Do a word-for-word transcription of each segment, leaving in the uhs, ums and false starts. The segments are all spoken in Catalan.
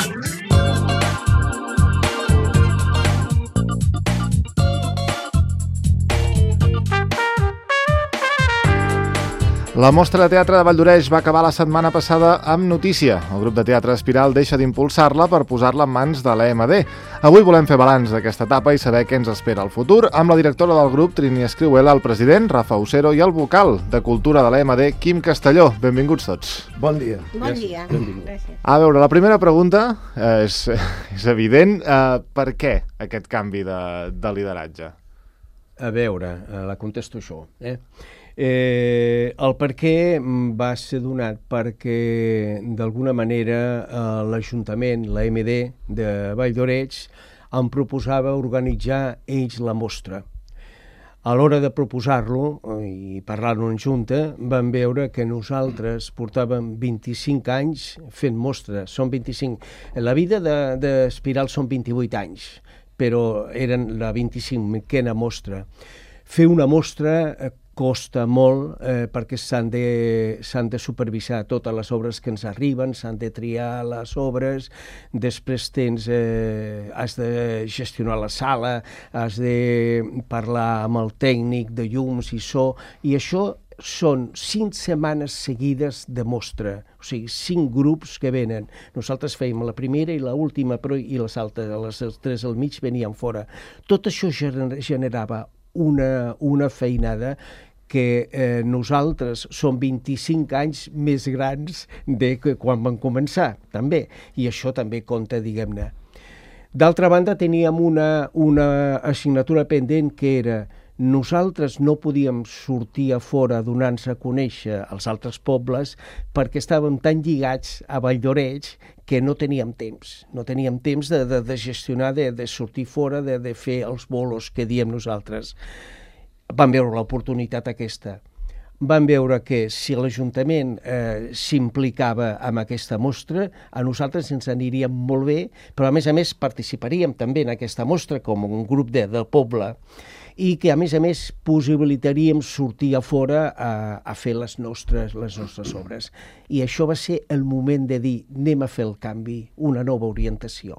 La mostra de teatre de Valldoreix va acabar la setmana passada amb notícia. El grup de teatre Espiral deixa d'impulsar-la per posar-la en mans de l'E M D. Avui volem fer balanç d'aquesta etapa i saber què ens espera al futur amb la directora del grup, Trini Escrihuela, el president, Rafa Usero, i el vocal de Cultura de l'E M D, Quim Castelló. Benvinguts tots. Bon dia. Bon dia. Gràcies. A veure, la primera pregunta eh, és, és evident. Eh, per què aquest canvi de, de lideratge? A veure, la contesto això. Eh? Eh, el per què va ser donat perquè d'alguna manera eh, l'Ajuntament, la E M D de Valldoreix, em proposava organitzar ells la mostra. A l'hora de proposar-lo i parlar-lo en junta, vam veure que nosaltres portàvem vint-i-cinc anys fent mostra. Són vint-i-cinc. La vida d'Espiral són vint-i-vuit anys, però eren la vint-i-cinquena mostra. Fer una mostra costa molt eh, perquè s'han de, s'han de supervisar totes les obres que ens arriben, s'han de triar les obres, després tens, eh, has de gestionar la sala, has de parlar amb el tècnic de llums i so, i això són cinc setmanes seguides de mostra, o sigui, cinc grups que venen. Nosaltres fèiem la primera i l'última, però i les altres, les tres al mig venien fora. Tot això generava una, una feinada que eh, nosaltres som vint-i-cinc anys més grans de que quan vam començar, també, i això també compta, diguem-ne. D'altra banda, teníem una, una assignatura pendent que era nosaltres no podíem sortir a fora donant-nos a conèixer als altres pobles perquè estàvem tan lligats a Valldoreix que no teníem temps. No teníem temps de, de, de gestionar, de, de sortir fora, de, de fer els bolos que diem nosaltres. Vam veure l'oportunitat aquesta. Vam veure que si l'Ajuntament eh, s'implicava en aquesta mostra, a nosaltres ens aniríem molt bé, però a més a més participaríem també en aquesta mostra com un grup de, del poble, i que a més a més possibilitaríem sortir a fora a, a fer les nostres, les nostres obres. I això va ser el moment de dir anem a fer el canvi, una nova orientació.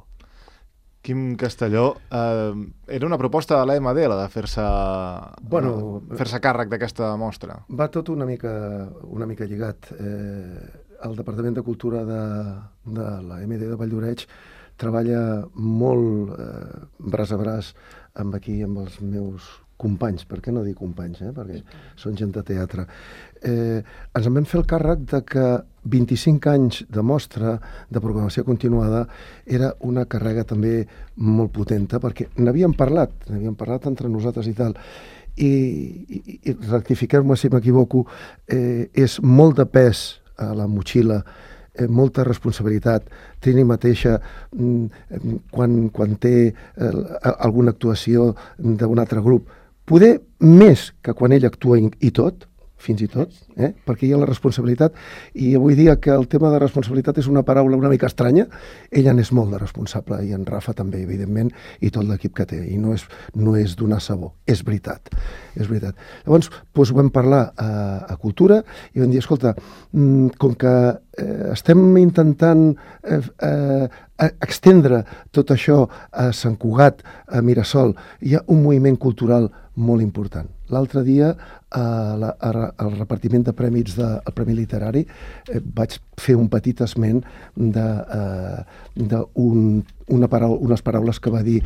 Quim Castelló, eh, era una proposta de l'E M D, la de fer-se bueno, fer-se càrrec d'aquesta mostra. Va tot una mica, una mica lligat. Eh, el Departament de Cultura de, de la E M D de Valldoreix treballa molt eh, braç a braç amb aquí, amb els meus companys. Per què no dir companys, eh? Perquè són gent de teatre. Eh, ens en vam fer el càrrec de que vint-i-cinc anys de mostra, de programació continuada, era una càrrega també molt potenta, perquè n'havíem parlat, n'havíem parlat entre nosaltres i tal, i, i, i rectifiqueu-me si m'equivoco, eh, és molt de pes a la motxilla, eh, molta responsabilitat. Trini mateixa, mm, quan, quan té eh, alguna actuació d'un altre grup, poder més que quan ell actua i tot, fins i tot, eh? Perquè hi ha la responsabilitat, i avui dia que el tema de responsabilitat és una paraula una mica estranya, ella n'és molt de responsable, i en Rafa també, evidentment, i tot l'equip que té, i no és, no és donar sabó, és veritat, és veritat. Llavors, doncs vam parlar a, a Cultura, i vam dir, escolta, com que eh, estem intentant eh, eh, extendre tot això a Sant Cugat, a Mirasol, hi ha un moviment cultural molt important. L'altre dia, al repartiment de prèmits del Premi Literari, eh, vaig fer un petit esment de, eh, de un, una paraula, unes paraules que va dir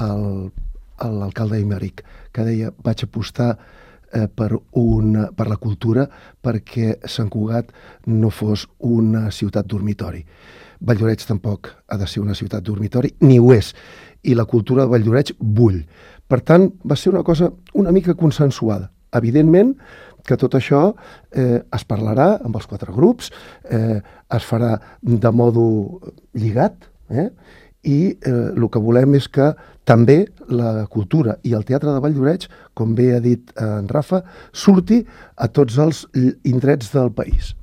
l'alcalde Imeric, que deia, vaig apostar eh, per, una, per la cultura perquè Sant Cugat no fos una ciutat dormitori. Valldoreix tampoc ha de ser una ciutat dormitori, ni ho és, i la cultura de Valldoreix bull. Per tant, va ser una cosa una mica consensuada. Evidentment que tot això eh, es parlarà amb els quatre grups, eh, es farà de modo lligat, eh, i eh, el que volem és que també la cultura i el teatre de Valldoreix, com bé ha dit en Rafa, surti a tots els indrets del país.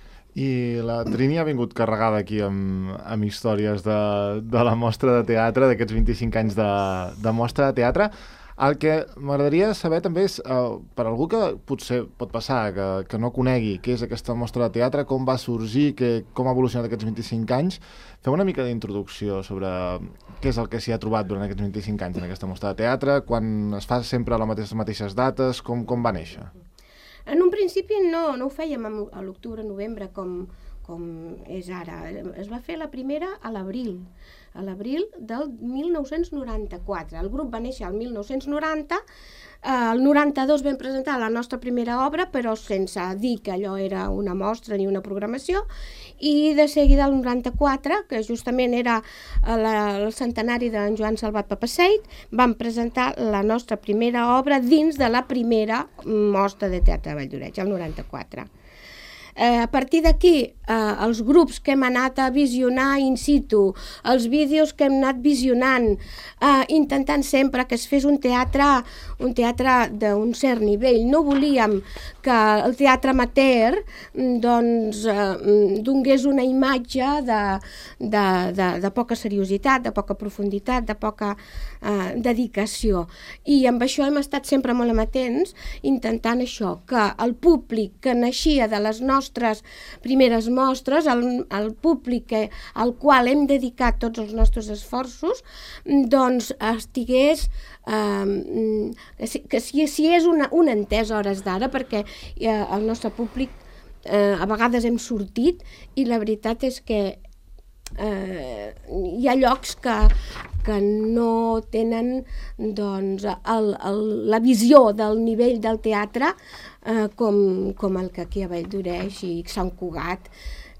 I la Trini ha vingut carregada aquí amb, amb històries de, de la mostra de teatre, d'aquests vint-i-cinc anys de, de mostra de teatre. El que m'agradaria saber també és, uh, per algú que potser pot passar, que, que no conegui què és aquesta mostra de teatre, com va sorgir, que, com ha evolucionat aquests vint-i-cinc anys, feu una mica d'introducció sobre què és el que s'hi ha trobat durant aquests vint-i-cinc anys en aquesta mostra de teatre, quan es fa sempre a les mateixes, mateixes dates, com, com va néixer? En un principi no, no ho fèiem a l'octubre-novembre com, com és ara. Es va fer la primera a l'abril, a l'abril del mil nou-cents noranta-quatre. El grup va néixer al mil nou-cents noranta, el noranta-dos vam presentar la nostra primera obra, però sense dir que allò era una mostra ni una programació, i de seguida el noranta-quatre, que justament era la, el centenari d'en Joan Salvat Papaseit, vam presentar la nostra primera obra dins de la primera mostra de teatre de Valldoreix, el noranta-quatre. Eh, a partir d'aquí, eh, els grups que hem anat a visionar in situ, els vídeos que hem anat visionant, eh, intentant sempre que es fes un teatre, un teatre d'un cert nivell. No volíem que el teatre amateur doncs, eh, donés una imatge de, de, de, de poca seriositat, de poca profunditat, de poca eh, dedicació. I amb això hem estat sempre molt amatents, intentant això, que el públic que naixia de les nostres nostres primeres mostres, el, el públic que, al qual hem dedicat tots els nostres esforços, doncs estigués, eh, que si, si és una, una entesa a hores d'ara, perquè eh, el nostre públic eh, a vegades hem sortit i la veritat és que eh, hi ha llocs que, que no tenen doncs, el, el, la visió del nivell del teatre eh, com, com el que aquí a Valldoreix i Sant Cugat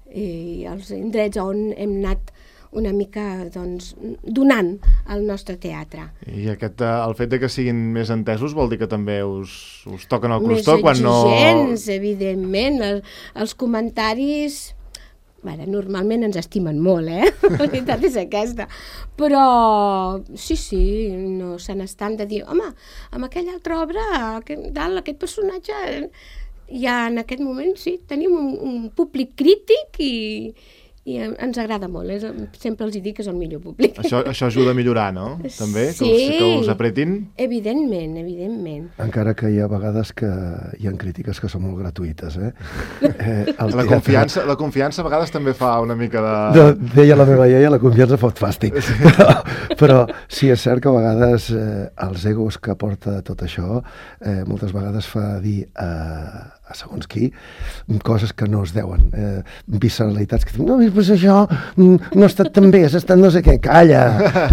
i els indrets on hem anat una mica doncs, donant el nostre teatre. I aquest, el fet de que siguin més entesos vol dir que també us, us toquen el crostó més quan no... Més exigents, evidentment. El, els comentaris... Bueno, normalment ens estimen molt, eh? La veritat és aquesta. Però sí, sí, no se n'estan de dir, home, amb aquella altra obra, aquest, dalt, aquest personatge, ja en aquest moment sí, tenim un, un públic crític i, i ens agrada molt. És, sempre els dic que és el millor públic. Això, això ajuda a millorar, no? També? Sí. Que us, que us apretin? Evidentment, evidentment. Encara que hi ha vegades que hi ha crítiques que són molt gratuïtes, eh? eh la, confiança, la confiança a vegades també fa una mica de... de deia la meva iaia, la confiança fot fàstic. Però, però sí, és cert que a vegades eh, els egos que porta tot això eh, moltes vegades fa dir a, a segons qui coses que no es deuen. Eh, visceralitats que diuen, no, pues això no ha estat tan bé, has estat no sé què, calla.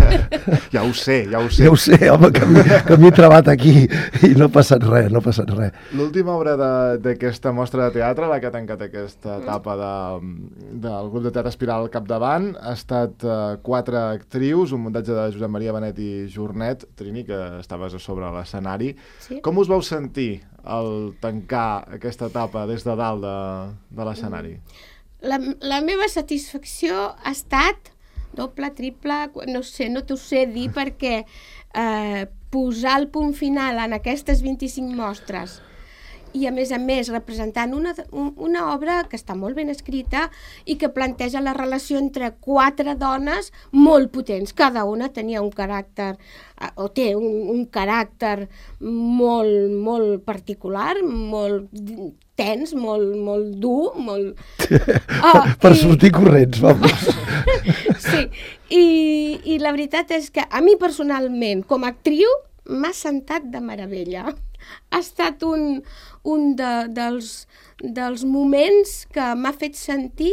Ja ho sé, ja ho sé. Ja ho sé, home, que m'he trebat aquí i no ha passat res, no ha passat res. L'última obra d'aquesta mostra de teatre, la que ha tancat aquesta etapa de, del grup de teatre Espiral al capdavant, ha estat uh, quatre actrius, un muntatge de Josep Maria Benet i Jornet, Trini, que estaves a sobre l'escenari. Sí. Com us vau sentir al tancar aquesta etapa des de dalt de, de l'escenari? La, la meva satisfacció ha estat doble, triple, no sé, no t'ho sé dir perquè eh, posar el punt final en aquestes vint-i-cinc mostres i a més a més representant una, una obra que està molt ben escrita i que planteja la relació entre quatre dones molt potents. Cada una tenia un caràcter, o té un, un caràcter molt, molt particular, molt tens, molt, molt dur, molt... Oh, per i... sortir corrents, vamos. Sí, i, i la veritat és que a mi personalment, com a actriu, m'ha sentat de meravella. Ha estat un, un de, dels, dels moments que m'ha fet sentir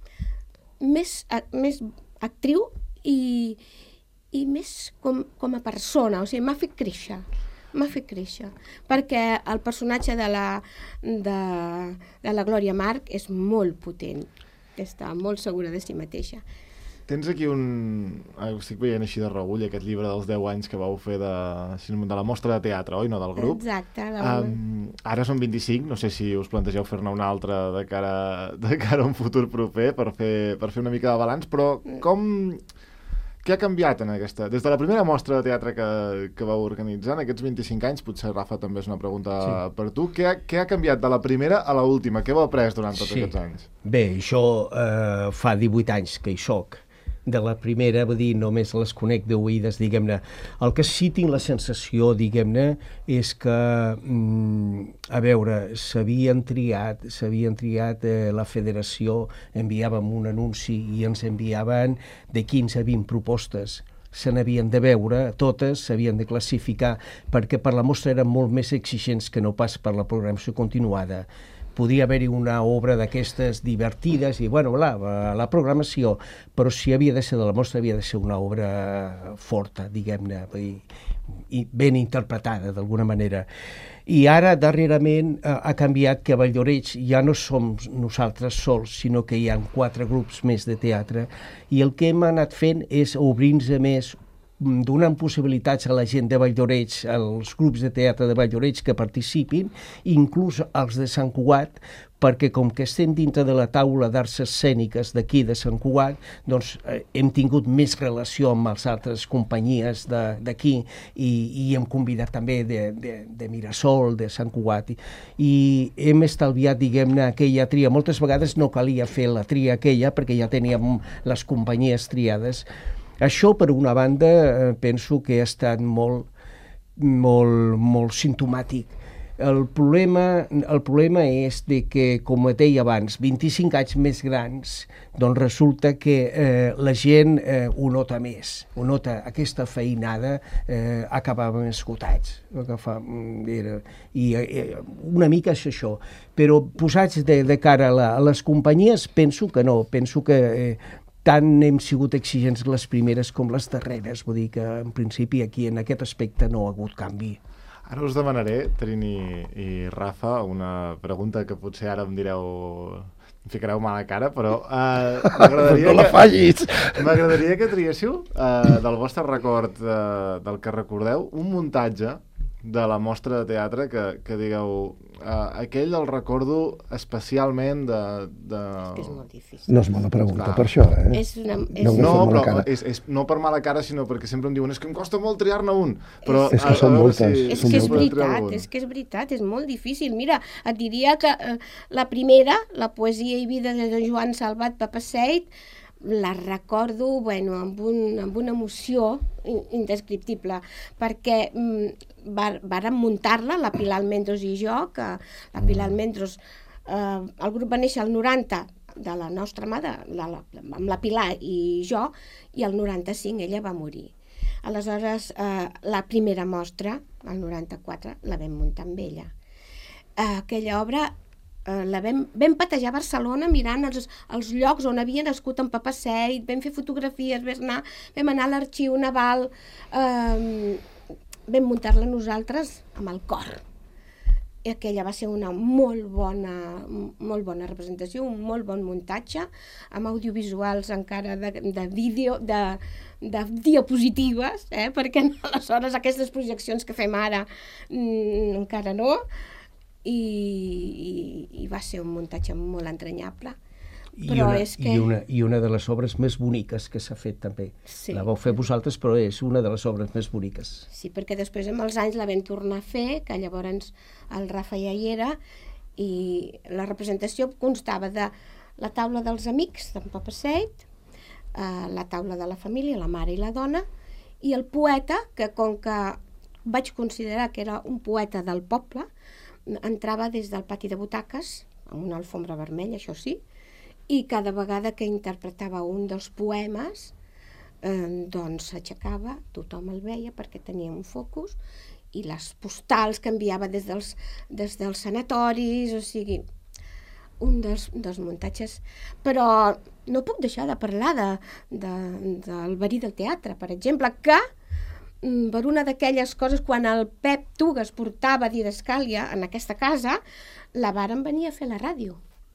més, més actriu i, i més com, com a persona, o sigui, m'ha fet créixer. M'ha fet créixer, perquè el personatge de la, de, de la Glòria March és molt potent, està molt segura de si mateixa. Tens aquí un... Estic veient així de regull aquest llibre dels deu anys que vau fer de, de la mostra de teatre, oi? No del grup? Exacte. Um, ara són vint-i-cinc, no sé si us plantegeu fer-ne una altra de cara, de cara a un futur proper per fer, per fer una mica de balanç, però com... Què ha canviat en aquesta... Des de la primera mostra de teatre que, que vau organitzar, en aquests vint-i-cinc anys, potser, Rafa, també és una pregunta sí. per tu, què ha, què ha canviat de la primera a l'última? Què heu après durant tots sí. aquests anys? Bé, això eh, fa divuit anys que hi soc. de la primera, vull dir, només les conec d'oïdes, diguem-ne. El que sí tinc la sensació, diguem-ne, és que, mm, a veure, s'havien triat, s'havien triat, eh, la federació, enviàvem un anunci i ens enviaven de quinze a vint propostes. Se n'havien de veure, totes s'havien de classificar, perquè per la mostra eren molt més exigents que no pas per la programació continuada. Podia haver-hi una obra d'aquestes divertides i, bueno, la, la programació, però si havia de ser de la mostra havia de ser una obra forta, diguem-ne, i ben interpretada d'alguna manera. I ara, darrerament, ha canviat que a Valldoreix ja no som nosaltres sols, sinó que hi ha quatre grups més de teatre, i el que hem anat fent és obrir-nos més, donant possibilitats a la gent de Valldoreix, als grups de teatre de Valldoreix que participin, inclús als de Sant Cugat, perquè com que estem dintre de la taula d'arts escèniques d'aquí de Sant Cugat, doncs eh, hem tingut més relació amb les altres companyies d'aquí i, i hem convidat també de, de, de Mirasol, de Sant Cugat, i, i hem estalviat, diguem-ne, aquella tria. Moltes vegades no calia fer la tria aquella perquè ja teníem les companyies triades. Això, per una banda, penso que ha estat molt, molt, molt simptomàtic. El problema, el problema és de que, com et deia abans, vint-i-cinc anys més grans, doncs resulta que eh, la gent eh, ho nota més, ho nota aquesta feinada, eh, acabàvem esgotats. Era, i eh, una mica és això, però posats de, de cara a, la, a les companyies, penso que no, penso que eh, tant hem sigut exigents les primeres com les darreres, vull dir que en principi aquí en aquest aspecte no ha hagut canvi. Ara us demanaré, Trini i Rafa, una pregunta que potser ara em direu, em ficareu mala cara, però uh, m'agradaria no la fallis! Que, m'agradaria que triéssiu, uh, del vostre record, uh, del que recordeu, un muntatge de la mostra de teatre que, que digueu, uh, aquell el recordo especialment de... de... És que és molt difícil. No és mala pregunta Clar. Per això, eh? És una, és... No, No, no però és, és, no per mala cara, sinó perquè sempre em diuen és que em costa molt triar-ne un. Però És que són moltes. Si, És si que és podeu triar veritat, algun. és que és veritat, és molt difícil. Mira, et diria que eh, la primera, la poesia i vida de Don Joan Salvat Papaseit, la recordo, bueno, amb, un, amb una emoció indescriptible, perquè mm, var, vàrem muntar-la, la Pilar Almendros i jo, que la Pilar Almendros, eh, el grup va néixer al noranta, de la nostra mare, la, la, amb la Pilar i jo, i el noranta-cinc ella va morir. Aleshores, eh, la primera mostra, el noranta-quatre, la vam muntar amb ella. Eh, aquella obra eh, la vam, vam patejar a Barcelona mirant els, els llocs on havia nascut en Papaseit, vam fer fotografies, vam anar, vam anar a l'arxiu naval, eh, vam muntar-la nosaltres amb el cor. I aquella va ser una molt bona, molt bona representació, un molt bon muntatge, amb audiovisuals encara de, de vídeo, de, de diapositives, eh? Perquè aleshores aquestes projeccions que fem ara mm, encara no, i, i, i va ser un muntatge molt entranyable. I però una, és que... i, una, I una de les obres més boniques que s'ha fet també. Sí. La vau fer vosaltres, però és una de les obres més boniques. Sí, perquè després amb els anys la vam tornar a fer, que llavors el Rafa ja hi era, i la representació constava de la taula dels amics d'en Papaseit, eh, la taula de la família, la mare i la dona, i el poeta, que com que vaig considerar que era un poeta del poble, entrava des del pati de butaques, amb una alfombra vermella, això sí, i cada vegada que interpretava un dels poemes, eh, doncs s'aixecava, tothom el veia perquè tenia un focus, i les postals que enviava des dels, des dels sanatoris, o sigui, un dels, dels muntatges. Però no puc deixar de parlar de, de, del verí del teatre, per exemple, que per una d'aquelles coses, quan el Pep Tugas portava didascàlia en aquesta casa, la varen venir a fer a la ràdio.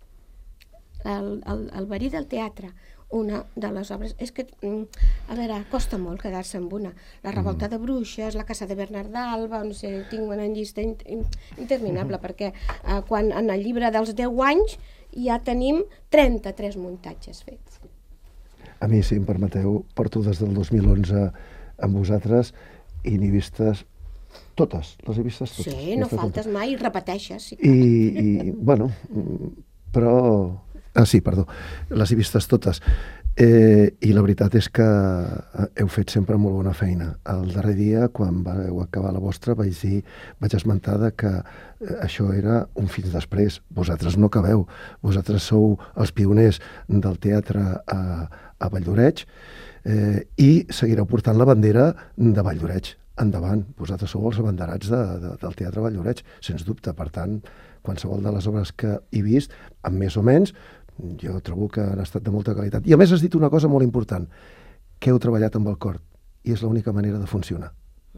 El, el, el verí del teatre, una de les obres, és que, a veure, costa molt quedar-se amb una. La revolta de bruixes, la casa de Bernard d'Alba, no sé, tinc una llista interminable, perquè eh, quan en el llibre dels deu anys ja tenim trenta-tres muntatges fets. A mi, si em permeteu, porto des del dos mil onze amb vosaltres i n'he vistes totes, les he vistes totes. Sí, no faltes mai, i repeteixes. Sí. I, i, bueno, però... Ah, sí, perdó, les he vistes totes. Eh, I la veritat és que heu fet sempre molt bona feina. El darrer dia, quan vau acabar la vostra, vaig dir, vaig esmentar que eh, això era un fins després. Vosaltres no acabeu. Vosaltres sou els pioners del teatre a, a Valldoreix eh, i seguireu portant la bandera de Valldoreix. Endavant, vosaltres sou els abanderats de, de, del Teatre Valldoreix, sens dubte. Per tant, qualsevol de les obres que he vist, amb més o menys, jo trobo que han estat de molta qualitat. I a més has dit una cosa molt important, que heu treballat amb el cor, i és l'única manera de funcionar.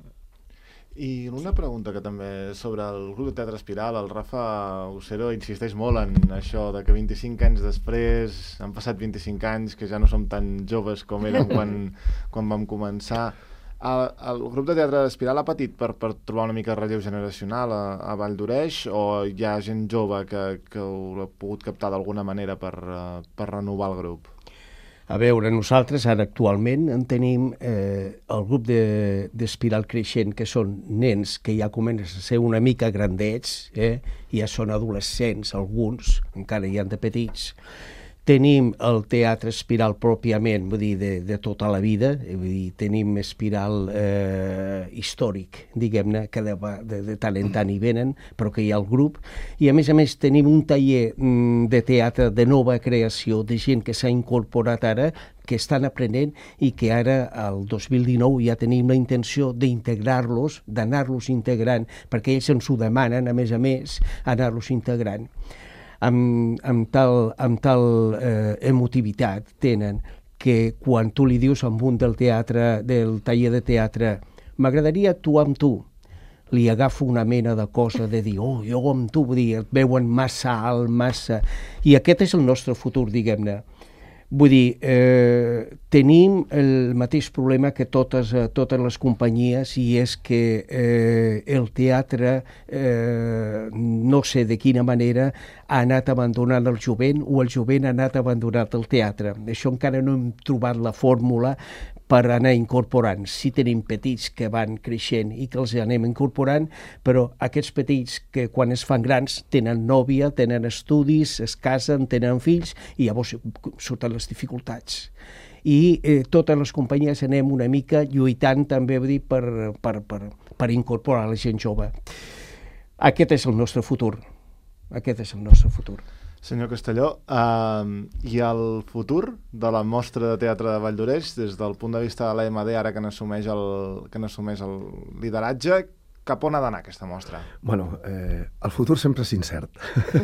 I una pregunta que també sobre el grup de teatre Espiral, el Rafa Usero insisteix molt en això de que vint-i-cinc anys després, han passat vint-i-cinc anys, que ja no som tan joves com érem quan, quan vam començar. El, el grup de teatre Espiral ha patit per, per trobar una mica de relleu generacional a, a Valldoreix, o hi ha gent jove que, que ho ha pogut captar d'alguna manera per, uh, per renovar el grup? A veure, nosaltres ara actualment en tenim eh, el grup d'Espiral de, Creixent, que són nens que ja comencen a ser una mica grandets, eh? Ja són adolescents alguns, encara hi han de petits. Tenim el teatre Espiral pròpiament, vull dir, de, de tota la vida, vull dir, tenim Espiral eh, històric, diguem-ne, que de, de, de tant en tant hi venen, però que hi ha el grup, i a més a més tenim un taller mm, de teatre de nova creació, de gent que s'ha incorporat ara, que estan aprenent i que ara, el dos mil dinou, ja tenim la intenció d'integrar-los, d'anar-los integrant, perquè ells ens ho demanen, a més a més, anar-los integrant. Amb, amb tal, amb tal eh, emotivitat tenen que quan tu li dius amb un del teatre, del taller de teatre, m'agradaria actuar amb tu, li agafo una mena de cosa de dir, oh, jo amb tu, vull dir, et veuen massa alt, massa... I aquest és el nostre futur, diguem-ne. Vull dir, eh, tenim el mateix problema que totes, eh, totes les companyies, i és que eh, el teatre, eh, no sé de quina manera, ha anat abandonant el jovent, o el jovent ha anat abandonant el teatre. Això encara no hem trobat la fórmula per anar incorporant. Sí tenim petits que van creixent i que els anem incorporant, però aquests petits que quan es fan grans tenen nòvia, tenen estudis, es casen, tenen fills, i llavors surten les dificultats. I eh, totes les companyies anem una mica lluitant també, vull dir, per, per, per, per incorporar la gent jove. Aquest és el nostre futur. Aquest és el nostre futur. Senyor Castelló, uh, i el futur de la mostra de teatre de Valldoreix, des del punt de vista de l'A M D, ara que n'assumeix el, que n'assumeix el lideratge, cap on ha d'anar aquesta mostra? Bueno, eh, el futur sempre és incert.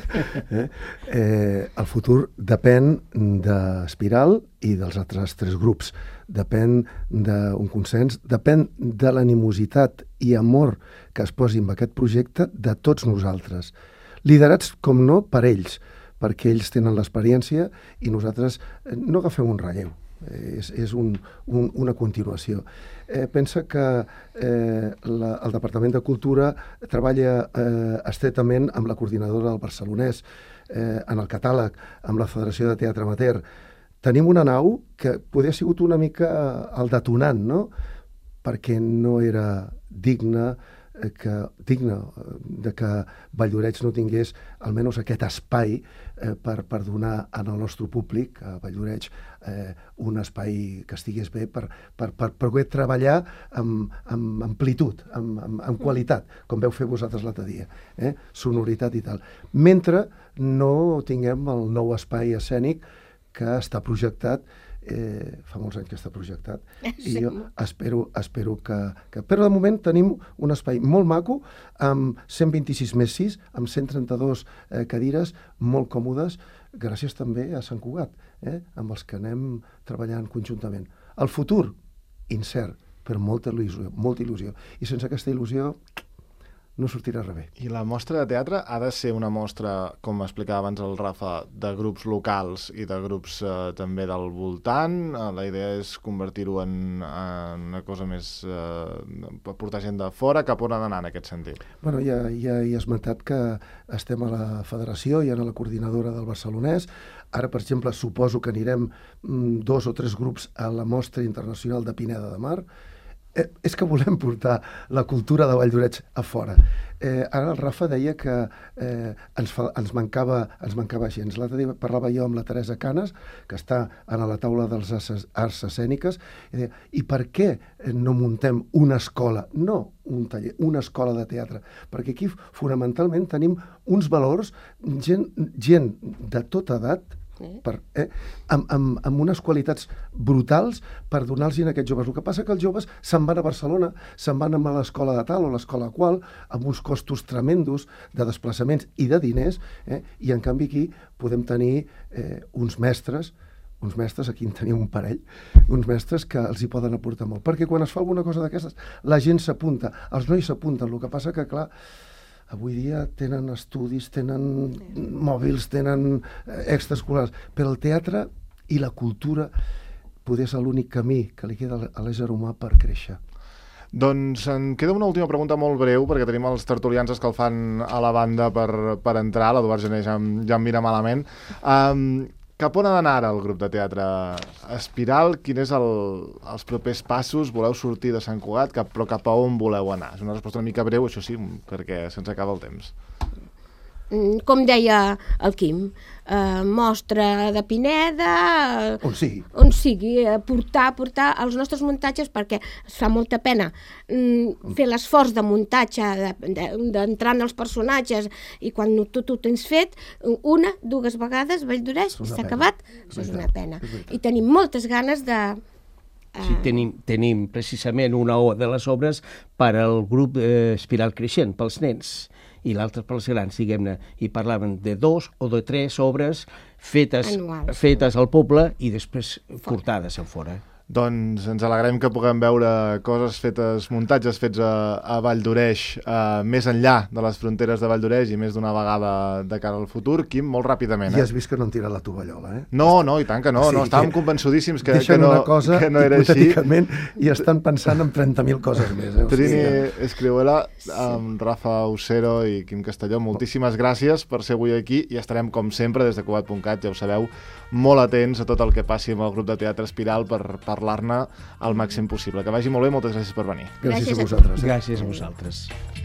eh? Eh, el futur depèn d'Espiral i dels altres tres grups. Depèn d'un consens, depèn de l'animositat i amor que es posi en aquest projecte de tots nosaltres. Liderats, com no, per ells, perquè ells tenen l'experiència i nosaltres no agafem un relleu, és, és un, un, una continuació. Eh, pensa que eh, la, el Departament de Cultura treballa eh, estretament amb la coordinadora del Barcelonès, eh, en el catàleg, amb la Federació de Teatre Amateur. Tenim una nau que podria ha sigut una mica el detonant, no? Perquè no era digna que, digne de que Valldoreix no tingués almenys aquest espai eh, per, per donar al nostre públic, a Valldoreix, eh, un espai que estigués bé per, per, per, per poder treballar amb, amb amplitud, amb, amb, amb qualitat, com veu fer vosaltres l'altre dia, eh? Sonoritat i tal. Mentre no tinguem el nou espai escènic que està projectat, eh, fa molts anys que està projectat, i jo espero, espero que, que... Però de moment tenim un espai molt maco, amb cent vint-i-sis més sis, amb cent trenta-dos eh, cadires, molt còmodes, gràcies també a Sant Cugat, eh, amb els que anem treballant conjuntament. El futur, incert, però molta il·lusió, molta il·lusió. I sense aquesta il·lusió no sortirà res bé. I la mostra de teatre ha de ser una mostra, com explicava abans el Rafa, de grups locals i de grups eh, també del voltant. Eh, la idea és convertir-ho en, en una cosa més... Eh, portar gent de fora. Cap on ha d'anar en aquest sentit? Bueno, ja, ja he esmentat que estem a la federació i a la coordinadora del Barcelonès. Ara, per exemple, suposo que anirem mm, dos o tres grups a la mostra internacional de Pineda de Mar, eh, és que volem portar la cultura de Valldoreix a fora. Eh, ara el Rafa deia que eh, ens, fa, ens, mancava, ens mancava gent. L'altre dia parlava jo amb la Teresa Canes, que està a la taula dels arts, arts escèniques, i deia, i per què no muntem una escola? No un taller, una escola de teatre. Perquè aquí fonamentalment tenim uns valors, gent, gent de tota edat, per, eh, amb, amb, amb unes qualitats brutals per donar-los a aquests joves. El que passa que els joves se'n van a Barcelona, se'n van a l'escola de tal o l'escola qual, amb uns costos tremendos de desplaçaments i de diners, eh, i en canvi aquí podem tenir eh, uns mestres, uns mestres, aquí en tenim un parell, uns mestres que els hi poden aportar molt. Perquè quan es fa alguna cosa d'aquestes, la gent s'apunta, els nois s'apunten, el que passa que, clar, avui dia tenen estudis, tenen mòbils, tenen extraescolars, però el teatre i la cultura poder ser l'únic camí que li queda a l'ésser humà per créixer. Doncs en queda una última pregunta molt breu, perquè tenim els tertulians escalfant a la banda per, per entrar, l'Eduard Gené ja, ja em mira malament. Um, Cap on ha d'anar ara el grup de teatre Espiral? Quins són el, els propers passos? Voleu sortir de Sant Cugat, cap, però cap a on voleu anar? És una resposta una mica breu, això sí, perquè se'ns acaba el temps. Com deia el Quim, eh, mostra de Pineda... On sigui. On sigui, eh, portar, portar els nostres muntatges, perquè es fa molta pena mm, fer l'esforç de muntatge, d'entrar en els personatges, i quan tu t'ho tens fet, una, dues vegades, Valldoreix, s'ha acabat, això és una pena. I tenim moltes ganes de... Sí, tenim, tenim precisament una de les obres per al grup eh, Espiral Creixent, pels nens, i l'altre pels grans, diguem-ne, i parlaven de dos o de tres obres fetes, fetes al poble i després portades en fora. Doncs ens alegrem que puguem veure coses fetes, muntatges fets a, a Valldoreix, eh, més enllà de les fronteres de Valldoreix i més d'una vegada de cara al futur. Quim, molt ràpidament. Eh? Ja has vist que no han tirat la tovallola, eh? No, no, i tant que no. O sigui, no estàvem convençudíssims que, que, no, una cosa, que no era així. I estan pensant en trenta mil coses més. Eh? Trini Escrihuela, amb Rafa Usero i Quim Castelló, moltíssimes gràcies per ser avui aquí i estarem, com sempre, des de Cugat punt cat, ja ho sabeu, molt atents a tot el que passi amb el grup de teatre Espiral per parlar-ne al màxim possible. Que vagi molt bé, moltes gràcies per venir. Gràcies a vosaltres. Gràcies a vosaltres.